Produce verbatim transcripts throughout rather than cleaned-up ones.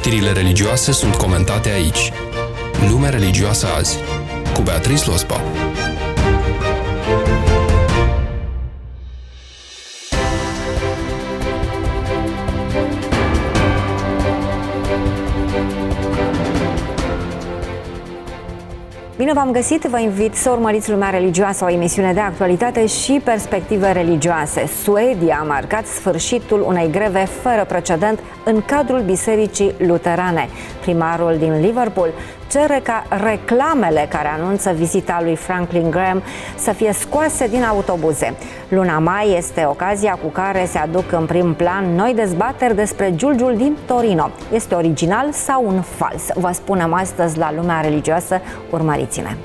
Știrile religioase sunt comentate aici. Lumea religioasă azi, cu Beatrice Lospa. Bine v-am găsit, vă invit să urmăriți Lumea Religioasă, o emisiune de actualitate și perspective religioase. Suedia a marcat sfârșitul unei greve fără precedent în cadrul Bisericii Luterane. Primarul din Liverpool cere ca reclamele care anunță vizita lui Franklin Graham să fie scoase din autobuze. Luna mai este ocazia cu care se aduc în prim plan noi dezbateri despre giulgiul din Torino. Este original sau un fals? Vă spunem astăzi la Lumea Religioasă. Urmăriți-ne!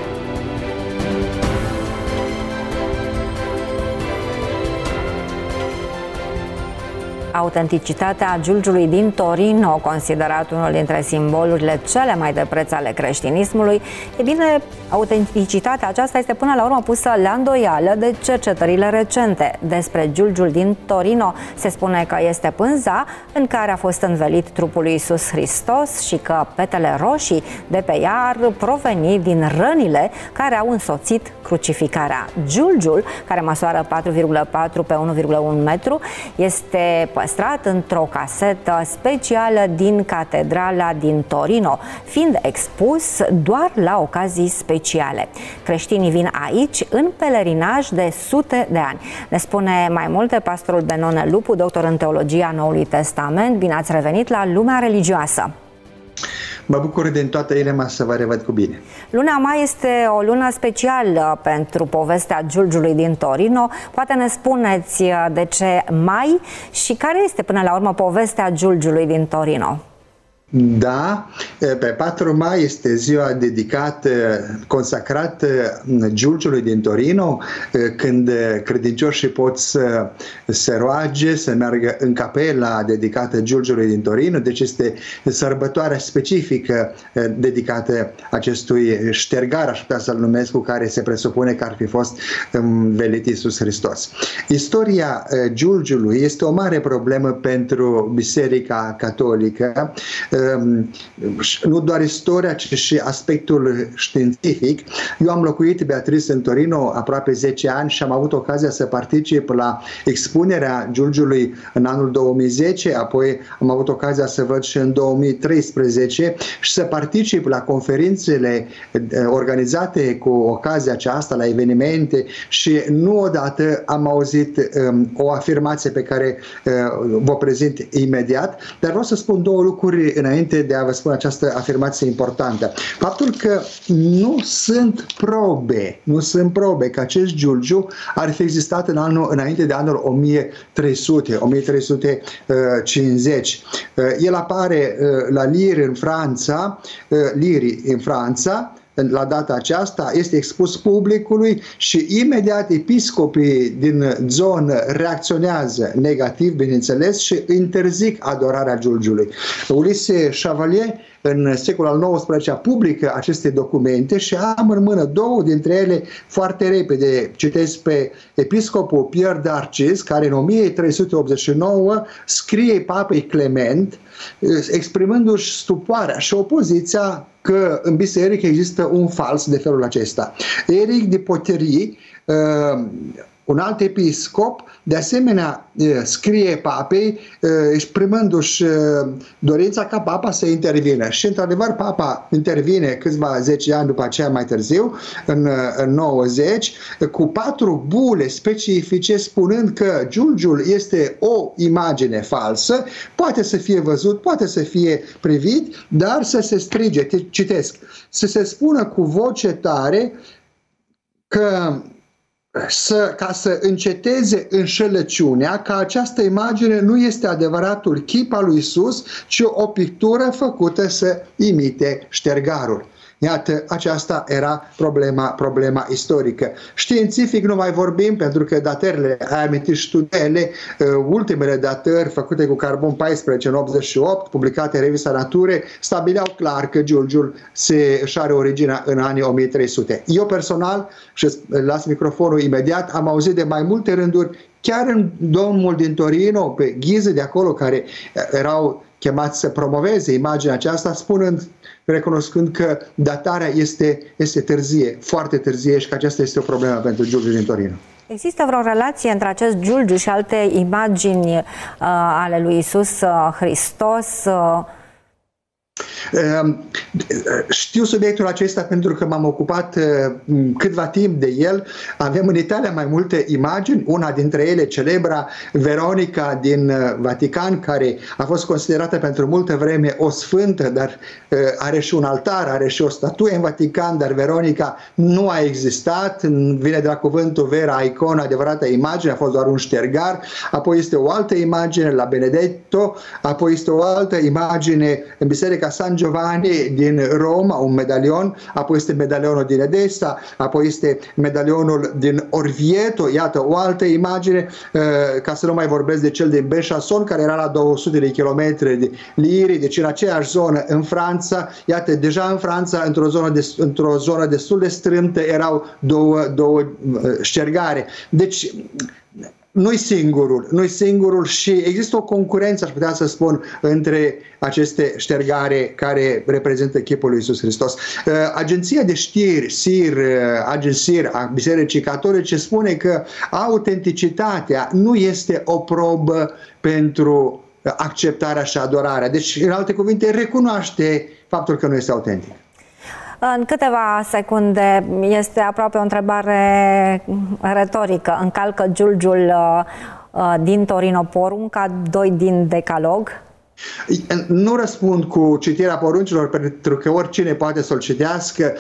Autenticitatea giulgiului din Torino, considerat unul dintre simbolurile cele mai de preț ale creștinismului, e bine, autenticitatea aceasta este până la urmă pusă la îndoială de cercetările recente. Despre giulgiul din Torino se spune că este pânza în care a fost învelit trupul lui Iisus Hristos și că petele roșii de pe ea ar proveni din rănile care au însoțit crucificarea. Giulgiul, care măsoară patru virgulă patru pe unu virgulă unu metru, este păstrat într-o casetă specială din catedrala din Torino, fiind expus doar la ocazii speciale. Creștinii vin aici în pelerinaj de sute de ani. Ne spune mai multe pastorul Benone Lupu, doctor în teologia Noului Testament. Bine ați revenit la Lumea Religioasă! Mă bucur din toată inima să vă revăd cu bine. Luna mai este o lună specială pentru povestea giulgiului din Torino. Poate ne spuneți de ce mai și care este până la urmă povestea giulgiului din Torino? Da, pe patru mai este ziua dedicată, consacrată giulgiului din Torino, când credincioșii pot să se roage, să meargă în capela dedicată giulgiului din Torino. Deci este sărbătoarea specifică dedicată acestui ștergar, aș putea să-l numesc, cu care se presupune că ar fi fost învelit Iisus Hristos. Istoria giulgiului este o mare problemă pentru Biserica Catolică. Nu doar istoria, ci și aspectul științific. Eu am locuit, Beatrice, în Torino aproape zece ani și am avut ocazia să particip la expunerea giulgiului în anul două mii zece, apoi am avut ocazia să văd și în două mii treisprezece și să particip la conferințele organizate cu ocazia aceasta, la evenimente, și nu odată am auzit um, o afirmație pe care uh, vă prezint imediat, dar vreau să spun două lucruri înainte de a vă spune această afirmație importantă. Faptul că nu sunt probe, nu sunt probe că acest giulgiu ar fi existat în anul, înainte de anul o mie trei sute, o mie trei sute cincizeci. El apare la Liri în Franța, Liri în Franța, la data aceasta, este expus publicului și imediat episcopii din zonă reacționează negativ, bineînțeles, și interzic adorarea giulgiului. Ulisse Chevalier, în secolul al nouăsprezecelea, publică aceste documente și am în mână două dintre ele foarte repede. Citesc pe episcopul Pierre d'Arcis, care în o mie trei sute optzeci și nouă scrie papei Clement, exprimându-și stupoarea și opoziția că în biserică există un fals de felul acesta. Eric de Poterie, uh, un alt episcop, de asemenea scrie papei, exprimându-și dorința ca papa să intervină. Și într-adevăr papa intervine câțiva zece ani după aceea, mai târziu, în, în nouăzeci, cu patru bule specifice, spunând că giulgiul este o imagine falsă, poate să fie văzut, poate să fie privit, dar să se strige, citesc, să se spună cu voce tare că Să, ca să înceteze înșelăciunea că această imagine nu este adevăratul chip al lui Iisus, ci o pictură făcută să imite ștergarul. Iată, aceasta era problema, problema istorică. Științific nu mai vorbim, pentru că datările, ai amintit studiile, ultimele datări făcute cu carbon paisprezece în optzeci și opt, publicate în revista Nature, stabileau clar că giulgiul se, își are originea în anii o mie trei sute. Eu personal, și las microfonul imediat, am auzit de mai multe rânduri chiar în domnul din Torino, pe ghiză de acolo, care erau chemați să promoveze imaginea aceasta, spunând, recunoscând că datarea este, este târzie, foarte târzie, și că aceasta este o problemă pentru Giulgiu din Torino. Există vreo relație între acest Giulgiu și alte imagini uh, ale lui Iisus uh, Hristos? Uh... Știu subiectul acesta pentru că m-am ocupat câtva timp de el. Avem în Italia mai multe imagini, una dintre ele celebra Veronica din Vatican, care a fost considerată pentru multă vreme o sfântă, dar are și un altar, are și o statuie în Vatican, dar Veronica nu a existat, vine de la cuvântul vera, icona, adevărată imagine, a fost doar un ștergar. Apoi este o altă imagine la Benedetto, apoi este o altă imagine în Biserica San Giovanni din Roma, un medalion, apoi este medalionul din Edessa, apoi este medalionul din Orvieto, iată o altă imagine, ca să nu mai vorbesc de cel din Besançon, care era la două sute de kilometri de Liri, deci în aceeași zonă în Franța, iată, deja în Franța, într-o zonă, de, într-o zonă destul de strâmtă, erau două, două ștergare. Deci, nu-i singurul, nu-i singurul și există o concurență, aș putea să spun, între aceste ștergare care reprezintă chipul lui Iisus Hristos. Agenția de știri, S I R, Agensir a Bisericii Catolice, spune că autenticitatea nu este o probă pentru acceptarea și adorarea. Deci, în alte cuvinte, recunoaște faptul că nu este autentic. În câteva secunde, este aproape o întrebare retorică. Încalcă Giulgiul din Torino porunca doi din Decalog? Nu răspund cu citirea poruncilor, pentru că oricine poate să-l citească.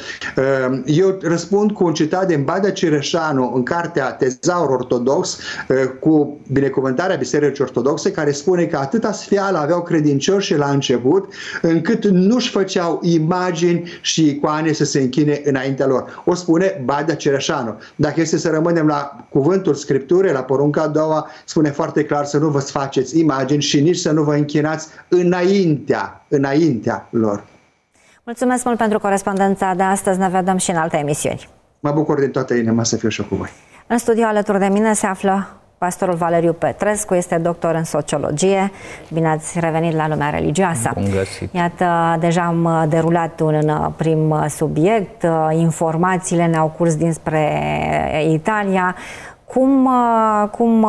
Eu răspund cu un citat din Badea Cireșanu în cartea Tezaur Ortodox, cu binecuvântarea Bisericii Ortodoxe, care spune că atâta sfială aveau credincioșii la început, încât nu-și făceau imagini și icoane să se închine înaintea lor. O spune Badea Cireșanu. Dacă este să rămânem la cuvântul Scripturii, la porunca a doua, spune foarte clar să nu vă faceți imagini și nici să nu vă închinați înaintea, înaintea lor. Mulțumesc mult pentru corespondența de astăzi, ne vedem și în alte emisiuni. Mă bucur din toată inima să fiu și cu voi. În studio alături de mine se află pastorul Valeriu Petrescu, este doctor în sociologie. Bine ați revenit la Lumea Religioasă. Bun găsit. Iată, deja am derulat un prim subiect, informațiile ne-au curs dinspre Italia. Cum, cum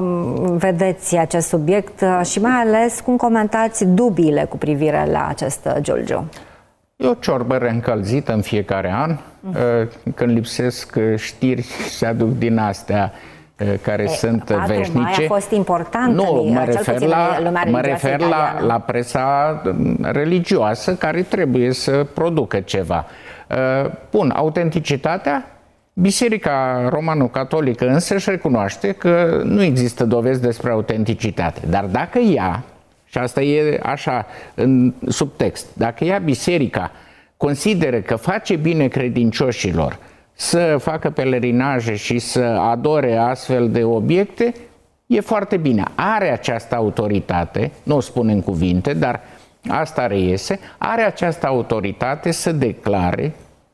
vedeți acest subiect și mai ales cum comentați dubiile cu privire la acest Giulgiu? E o ciorbă reîncălzită în fiecare an. Când lipsesc știri, se aduc din astea care e, sunt veșnice. Mai a fost important. Nu, mă refer la, mă refer la, la presa religioasă care trebuie să producă ceva. Bun, autenticitatea? Biserica Romano-Catolică însă își recunoaște că nu există dovezi despre autenticitate. Dar dacă ea, și asta e așa în subtext, dacă ea, biserica, consideră că face bine credincioșilor să facă pelerinaje și să adore astfel de obiecte, e foarte bine. Are această autoritate, nu o spun în cuvinte, dar asta reiese, are această autoritate să declare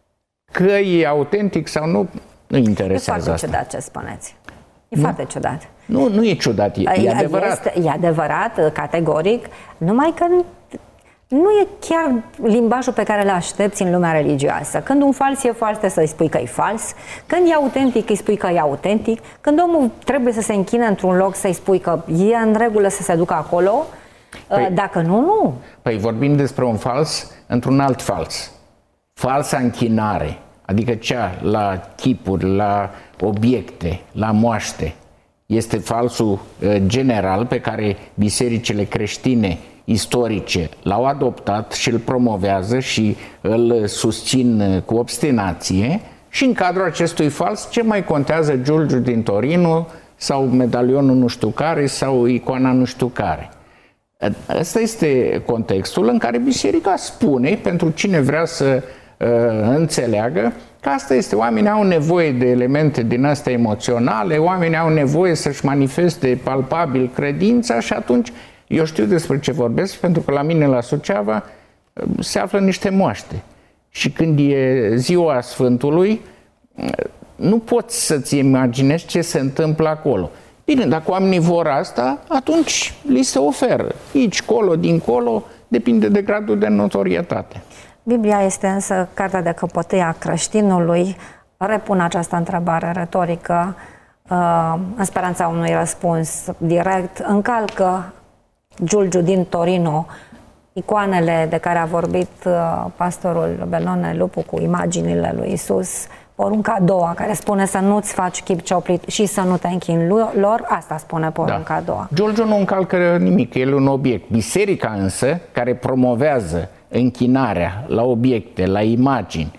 că e autentic sau nu, nu interesează asta. E foarte ciudat ce spuneți. E nu? foarte ciudat. Nu, nu e ciudat, e, e adevărat. Este, e adevărat, categoric, numai că nu e chiar limbajul pe care îl aștepți în lumea religioasă. Când un fals e fals, să-i spui că e fals. Când e autentic, îi spui că e autentic. Când omul trebuie să se închine într-un loc, să-i spui că e în regulă să se ducă acolo. Păi, dacă nu, nu. Păi vorbim despre un fals într-un alt fals. Falsa închinare, adică cea la chipuri, la obiecte, la moaște, este falsul general pe care bisericile creștine istorice l-au adoptat și îl promovează și îl susțin cu obstinație. Și în cadrul acestui fals, ce mai contează Giulgiu din Torino sau medalionul nu știu care sau icoana nu știu care? Ăsta este contextul în care biserica spune, pentru cine vrea să uh, înțeleagă, că asta este, oamenii au nevoie de elemente din astea emoționale, oamenii au nevoie să-și manifeste palpabil credința și atunci eu știu despre ce vorbesc, pentru că la mine la Suceava se află niște moaște. Și când e ziua Sfântului, nu poți să-ți imaginezi ce se întâmplă acolo. Bine, dacă oamenii vor asta, atunci li se oferă. Aici, colo, dincolo, depinde de gradul de notorietate. Biblia este însă cartea de căpătâie a creștinului. Repun această întrebare retorică în speranța unui răspuns direct. Încalcă Giulgiu din Torino icoanele de care a vorbit pastorul Benone Lupu cu imaginile lui Isus, porunca a doua, care spune să nu-ți faci chip cioplit și să nu te închini lor, asta spune porunca da. a doua. Giulgiu nu încalcă nimic, el e un obiect. Biserica însă, care promovează închinarea la obiecte, la imagini,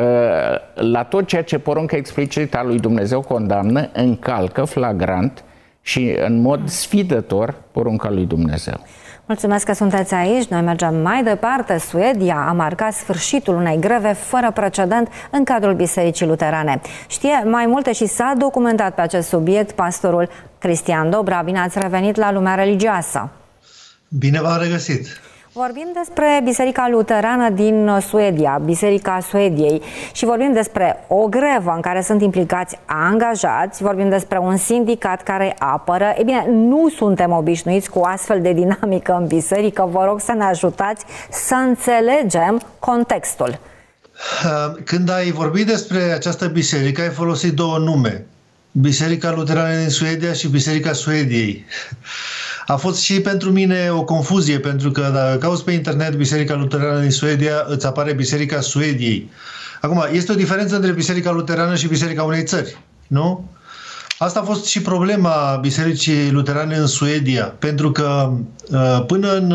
la tot ceea ce porunca explicită a lui Dumnezeu condamnă, încalcă flagrant și în mod sfidător porunca lui Dumnezeu. Mulțumesc că sunteți aici. Noi mergem mai departe. Suedia a marcat sfârșitul unei greve fără precedent în cadrul Bisericii Luterane. Știe mai multe și s-a documentat pe acest subiect pastorul Cristian Dobra. Bine ați revenit la Lumea Religioasă. Bine v-am regăsit. Vorbim despre Biserica Luterană din Suedia, Biserica Suediei, și vorbim despre o grevă în care sunt implicați angajați, vorbim despre un sindicat care apără. Ei bine, nu suntem obișnuiți cu astfel de dinamică în biserică. Vă rog să ne ajutați să înțelegem contextul. Când ai vorbit despre această biserică, ai folosit două nume. Biserica Luterană din Suedia și Biserica Suediei. A fost și pentru mine o confuzie, pentru că dacă cauți pe internet Biserica Luterană din Suedia, îți apare Biserica Suediei. Acum, este o diferență între Biserica Luterană și Biserica unei țări, nu? Asta a fost și problema Bisericii Luterane în Suedia, pentru că până în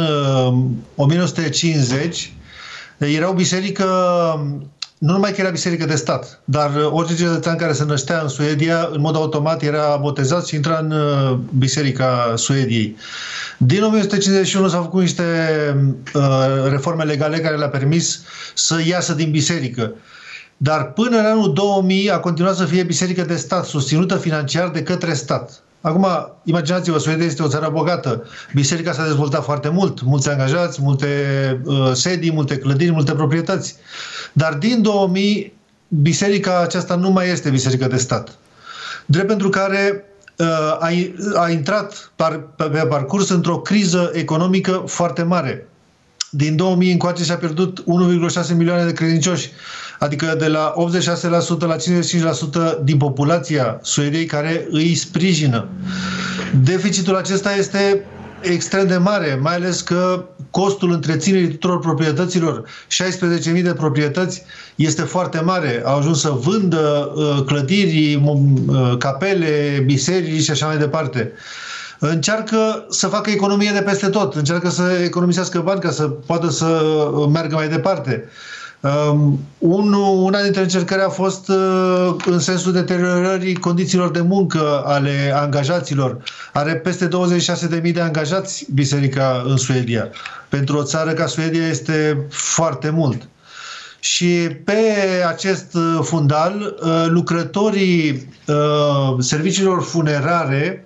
o mie nouă sute cincizeci era o biserică, nu numai că era biserică de stat, dar orice cetățean care se năștea în Suedia, în mod automat era botezat și intra în Biserica Suediei. Din o mie nouă sute cincizeci și unu s-au făcut niște uh, reforme legale care le-a permis să iasă din biserică. Dar până în anul două mii a continuat să fie biserică de stat, susținută financiar de către stat. Acum, imaginați-vă, Suedia este o țară bogată. Biserica s-a dezvoltat foarte mult, mulți angajați, multe uh, sedii, multe clădiri, multe proprietăți. Dar din două mii, biserica aceasta nu mai este biserică de stat. Drept pentru care uh, a, a intrat par, pe, pe parcurs într-o criză economică foarte mare. Din două mii încoace și-a pierdut unu virgulă șase milioane de credincioși, adică de la optzeci și șase la sută la cincizeci și cinci la sută din populația Suediei care îi sprijină. Deficitul acesta este extrem de mare, mai ales că costul întreținerii tuturor proprietăților, șaisprezece mii de proprietăți, este foarte mare. Au ajuns să vândă uh, clădiri, uh, capele, biserici și așa mai departe. Încearcă să facă economie de peste tot, încearcă să economisească bani ca să poată să meargă mai departe. Um, un, una dintre încercări a fost uh, în sensul deteriorării condițiilor de muncă ale angajaților. Are peste douăzeci și șase de mii de angajați biserica în Suedia. Pentru o țară ca Suedia este foarte mult. Și pe acest fundal, uh, lucrătorii uh, serviciilor funerare,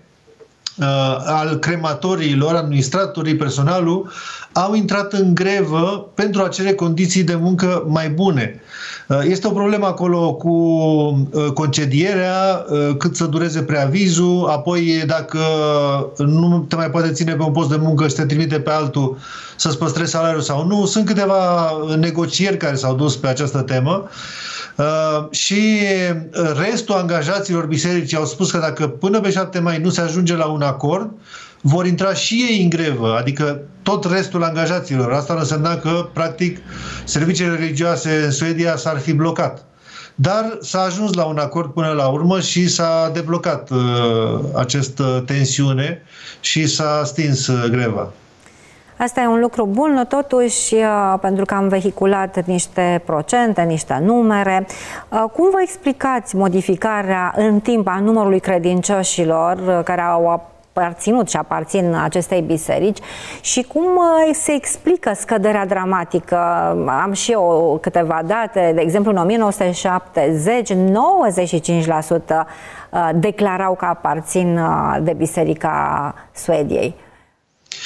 al crematoriilor, administratorii, personalul, au intrat în grevă pentru a cere condiții de muncă mai bune. Este o problemă acolo cu concedierea, cât să dureze preavizul, apoi dacă nu te mai poate ține pe un post de muncă și te trimite pe altul să-ți păstrezi salariul sau nu. Sunt câteva negocieri care s-au dus pe această temă. Uh, și restul angajaților bisericii au spus că dacă până pe șapte mai nu se ajunge la un acord, vor intra și ei în grevă, adică tot restul angajaților. Asta ar însemna că, practic, serviciile religioase în Suedia s-ar fi blocat. Dar s-a ajuns la un acord până la urmă și s-a deblocat uh, această tensiune și s-a stins uh, greva. Asta e un lucru bun, totuși, pentru că am vehiculat niște procente, niște numere. Cum vă explicați modificarea în timp a numărului credincioșilor care au aparținut și aparțin acestei biserici și cum se explică scăderea dramatică? Am și eu câteva date, de exemplu, în o mie nouă sute șaptezeci, nouăzeci și cinci la sută declarau că aparțin de Biserica Suediei.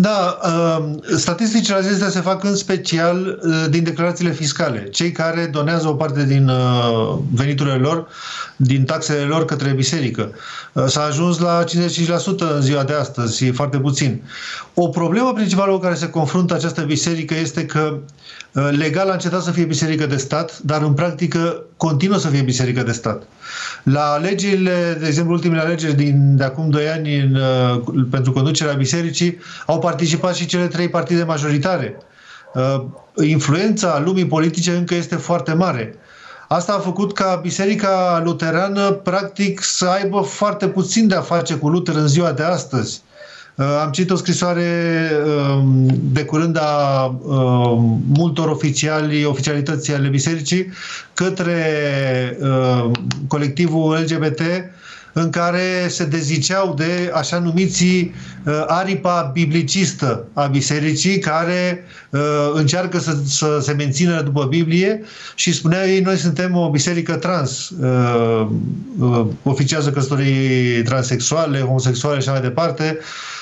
Da, statisticile acestea se fac în special din declarațiile fiscale. Cei care donează o parte din veniturile lor, din taxele lor către biserică. S-a ajuns la cincizeci și cinci la sută în ziua de astăzi, e foarte puțin. O problemă principală cu care se confruntă această biserică este că legal a încetat să fie biserică de stat, dar în practică continuă să fie biserică de stat. La alegerile, de exemplu, ultimele alegeri din, de acum doi ani în, pentru conducerea bisericii, au participat și cele trei partide majoritare. Influența lumii politice încă este foarte mare. Asta a făcut ca Biserica Luterană, practic, să aibă foarte puțin de a face cu Luther în ziua de astăzi. Am citit o scrisoare de curând a multor oficiali, oficialității ale bisericii către colectivul L G B T, în care se deziceau de așa numiții aripa biblicistă a bisericii, care încearcă să, să se mențină după Biblie și spuneau ei, noi suntem o biserică trans, oficiază căsătorii transexuale, homosexuale și așa mai departe.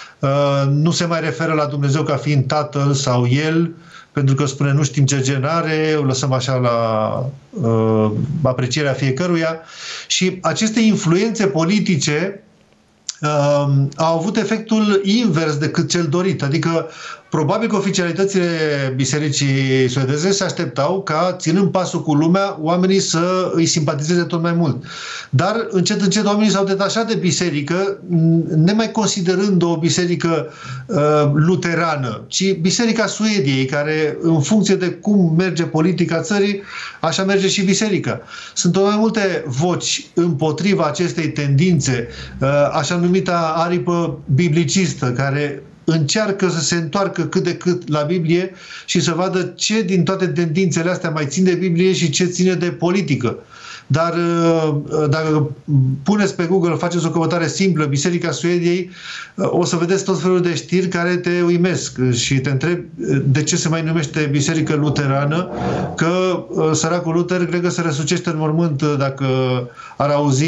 Nu se mai referă la Dumnezeu ca fiind Tatăl sau El, pentru că spune nu știm ce gen are, o lăsăm așa la uh, aprecierea fiecăruia. Și aceste influențe politice uh, au avut efectul invers decât cel dorit. Adică probabil că oficialitățile bisericii suedeze se așteptau ca, ținând pasul cu lumea, oamenii să îi simpatizeze tot mai mult. Dar încet, încet oamenii s-au detașat de biserică, nemai considerând o biserică uh, luterană, ci biserica Suediei, care, în funcție de cum merge politica țării, așa merge și biserica. Sunt tot mai multe voci împotriva acestei tendințe, uh, așa numita aripă biblicistă, care încearcă să se întoarcă cât de cât la Biblie și să vadă ce din toate tendințele astea mai țin de Biblie și ce ține de politică. Dar dacă puneți pe Google, faceți o căutare simplă, Biserica Suediei, o să vedeți tot felul de știri care te uimesc și te întrebi de ce se mai numește Biserică Luterană, că săracul Luther cred că se răsucește în mormânt dacă ar auzi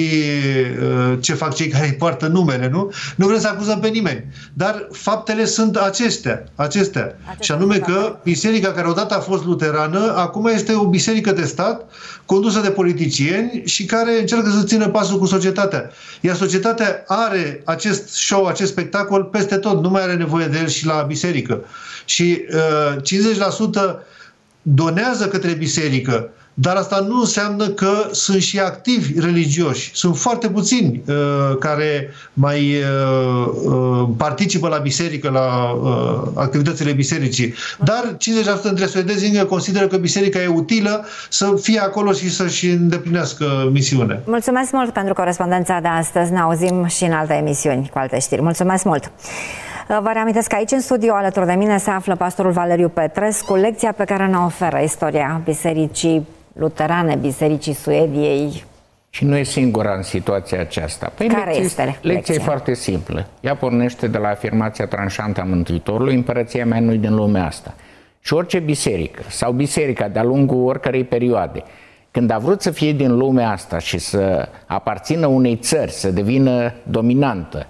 ce fac cei care îi poartă numele, nu? Nu vrem să acuzăm pe nimeni, dar faptele sunt acestea, acestea. Și anume că biserica care odată a fost luterană, acum este o biserică de stat condusă de politicieni și care încearcă să țină pasul cu societatea. Iar societatea are acest show, acest spectacol peste tot, nu mai are nevoie de el și la biserică. Și uh, cincizeci la sută donează către biserică, dar asta nu înseamnă că sunt și activi religioși. Sunt foarte puțini uh, care mai uh, uh, participă la biserică, la uh, activitățile bisericii. Dar cincizeci la sută dintre suedezi încă consideră că biserica e utilă să fie acolo și să-și îndeplinească misiunea. Mulțumesc mult pentru corespondența de astăzi. Ne auzim și în alte emisiuni cu alte știri. Mulțumesc mult! Vă reamintesc că aici în studio alături de mine se află pastorul Valeriu Petrescu, lecția pe care ne oferă istoria Bisericii Luterane, Bisericii Suediei. Și nu e singura în situația aceasta. Păi care lecție, este lecția? Lecția e foarte simplă. Ea pornește de la afirmația tranșantă a Mântuitorului: împărăția mea nu-i din lumea asta. Și orice biserică sau biserica de-a lungul oricărei perioade, când a vrut să fie din lumea asta și să aparțină unei țări, să devină dominantă,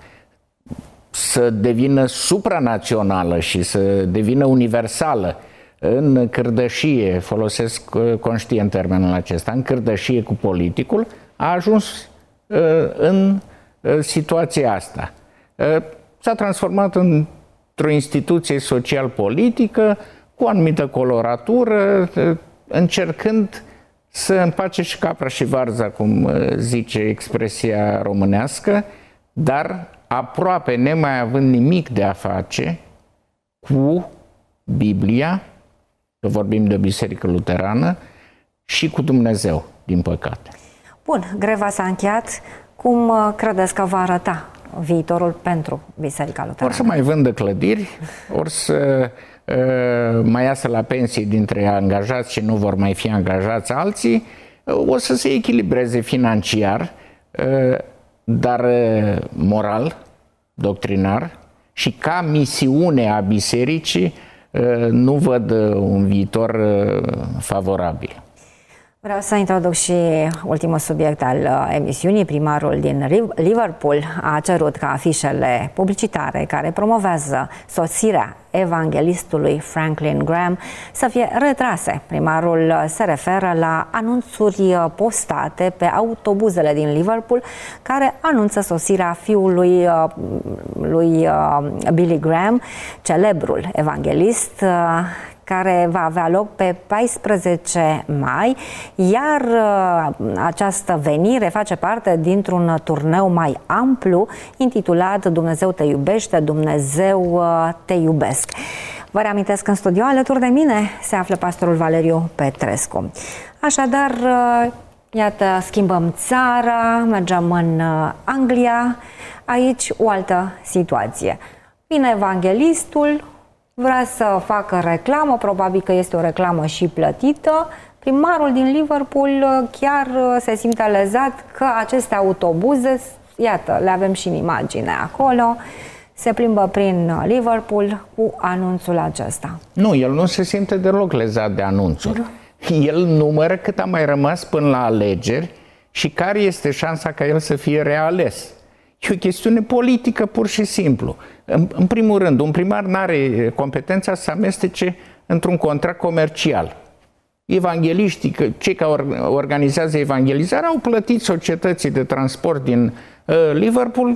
să devină supranațională și să devină universală, în cârdășie, folosesc conștient termenul acesta, în cârdășie cu politicul, a ajuns uh, în uh, situația asta. Uh, s-a transformat într-o instituție social-politică cu o anumită coloratură, uh, încercând să împace și capra și varza, cum uh, zice expresia românească, dar aproape nemai având nimic de a face cu Biblia, că vorbim de o biserică luterană, și cu Dumnezeu, din păcate. Bun, greva s-a încheiat. Cum credeți că va arăta viitorul pentru Biserica Luterană? Ori să mai vândă clădiri, ori să uh, mai iasă la pensii dintre angajați și nu vor mai fi angajați alții, o să se echilibreze financiar, uh, dar uh, moral, doctrinar și ca misiune a bisericii, nu văd un viitor favorabil. Vreau să introduc și ultimul subiect al emisiunii. Primarul din Liverpool a cerut ca afișele publicitare care promovează sosirea evanghelistului Franklin Graham să fie retrase. Primarul se referă la anunțuri postate pe autobuzele din Liverpool care anunță sosirea fiului lui Billy Graham, celebrul evanghelist, care va avea loc pe paisprezece mai, iar această venire face parte dintr-un turneu mai amplu intitulat Dumnezeu te iubește, Dumnezeu te iubesc. Vă reamintesc că în studio alături de mine se află pastorul Valeriu Petrescu. Așadar, iată, schimbăm țara, mergem în Anglia, aici o altă situație. Vine evanghelistul, vrea să facă reclamă, probabil că este o reclamă și plătită. Primarul din Liverpool chiar se simte lezat că aceste autobuze, iată, le avem și în imagine acolo, se plimbă prin Liverpool cu anunțul acesta. Nu, el nu se simte deloc lezat de anunțuri. El numără cât a mai rămas până la alegeri și care este șansa ca el să fie reales. E o chestiune politică pur și simplu. În, în primul rând, un primar nu are competența să amestece într-un contract comercial. Evangeliștii, cei care organizează evangelizarea, au plătit societății de transport din uh, Liverpool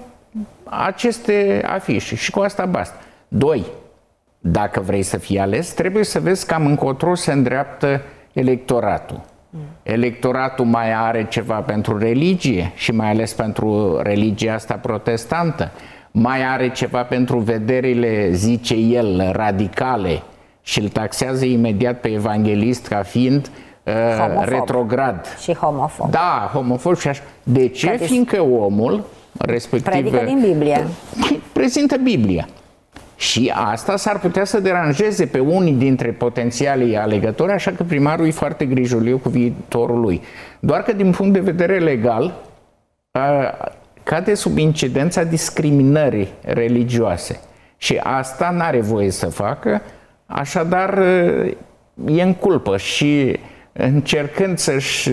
aceste afișe și cu asta basta. Doi, dacă vrei să fii ales, trebuie să vezi cam încotro se îndreaptă electoratul. Electoratul mai are ceva pentru religie și mai ales pentru religia asta protestantă, mai are ceva pentru vederile, zice el, radicale și îl taxează imediat pe evanghelist ca fiind uh, retrograd. Și homofob. Da, homofob și așa. De ce? Că Fiindcă omul, respectiv, predică din Biblie. Prezintă Biblia. Și asta s-ar putea să deranjeze pe unii dintre potențialii alegători, așa că primarul e foarte grijuliu cu viitorul lui. Doar că din punct de vedere legal cade sub incidența discriminării religioase. Și asta n-are voie să facă, așadar e în culpă și încercând să-și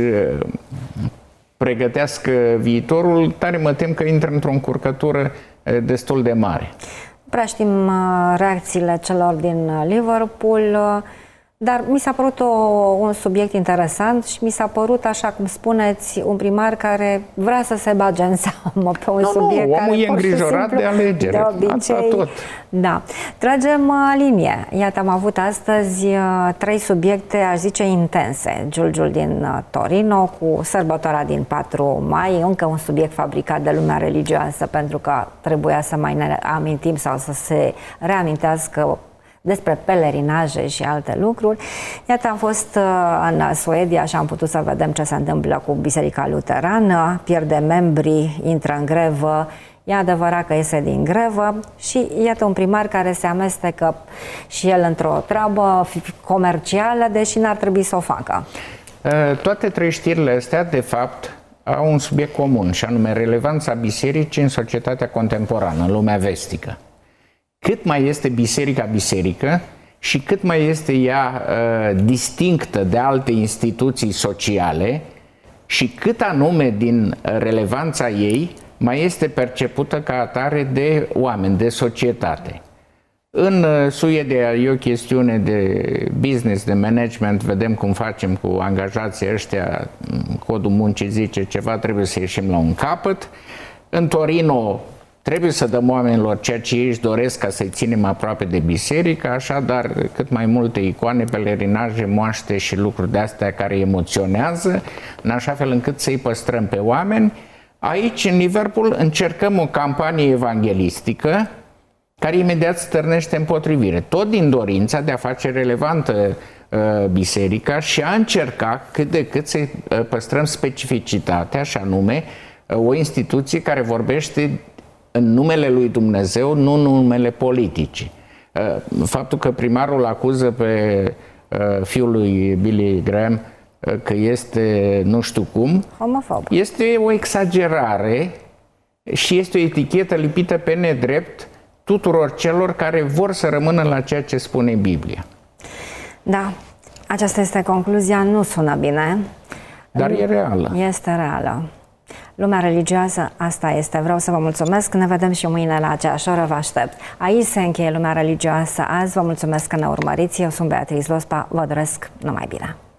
pregătească viitorul, tare mă tem că intră într-o încurcătură destul de mare. Prea știm reacțiile celor din Liverpool, dar mi s-a părut o, un subiect interesant și mi s-a părut, așa cum spuneți, un primar care vrea să se bage în seamă pe un nu, subiect nu, omul care e îngrijorat simplu, de alegere, de obicei, asta tot. Da. Tragem linie. Iată, am avut astăzi trei subiecte, aș zice, intense. Giulgiul din Torino cu sărbătoarea din patru mai, încă un subiect fabricat de lumea religioasă, pentru că trebuia să mai ne amintim sau să se reamintească despre pelerinaje și alte lucruri. Iată, am fost în Suedia și am putut să vedem ce se întâmplă cu Biserica Luterană, pierde membri, intră în grevă, e adevărat că iese din grevă și iată un primar care se amestecă și el într-o treabă comercială, deși n-ar trebui să o facă. Toate trei știrile astea, de fapt, au un subiect comun, și anume relevanța bisericii în societatea contemporană, în lumea vestică. Cât mai este biserica biserică și cât mai este ea uh, distinctă de alte instituții sociale și cât anume din relevanța ei mai este percepută ca atare de oameni, de societate. În Suedia e o chestiune de business, de management, vedem cum facem cu angajații ăștia, codul muncii zice ceva, trebuie să ieșim la un capăt. În Torino trebuie să dăm oamenilor ceea ce ei își doresc ca să-i ținem aproape de biserică, așadar cât mai multe icoane, pelerinaje, moaște și lucruri de astea care emoționează, în așa fel încât să-i păstrăm pe oameni. Aici, în Liverpool, încercăm o campanie evanghelistică care imediat stârnește împotrivire. Tot din dorința de a face relevantă uh, biserica și a încerca cât de cât să uh, păstrăm specificitatea, și anume uh, o instituție care vorbește în numele lui Dumnezeu, nu în numele politicii. Uh, faptul că primarul acuză pe uh, fiul lui Billy Graham uh, că este nu știu cum, homofob, este o exagerare și este o etichetă lipită pe nedrept tuturor celor care vor să rămână la ceea ce spune Biblia. Da, aceasta este concluzia, nu sună bine. Dar e reală. Este reală. Lumea religioasă, asta este. Vreau să vă mulțumesc. Ne vedem și mâine la aceeași oră. Vă aștept. Aici se încheie Lumea religioasă azi. Vă mulțumesc că ne urmăriți. Eu sunt Beatrice Lospa. Vă doresc numai bine.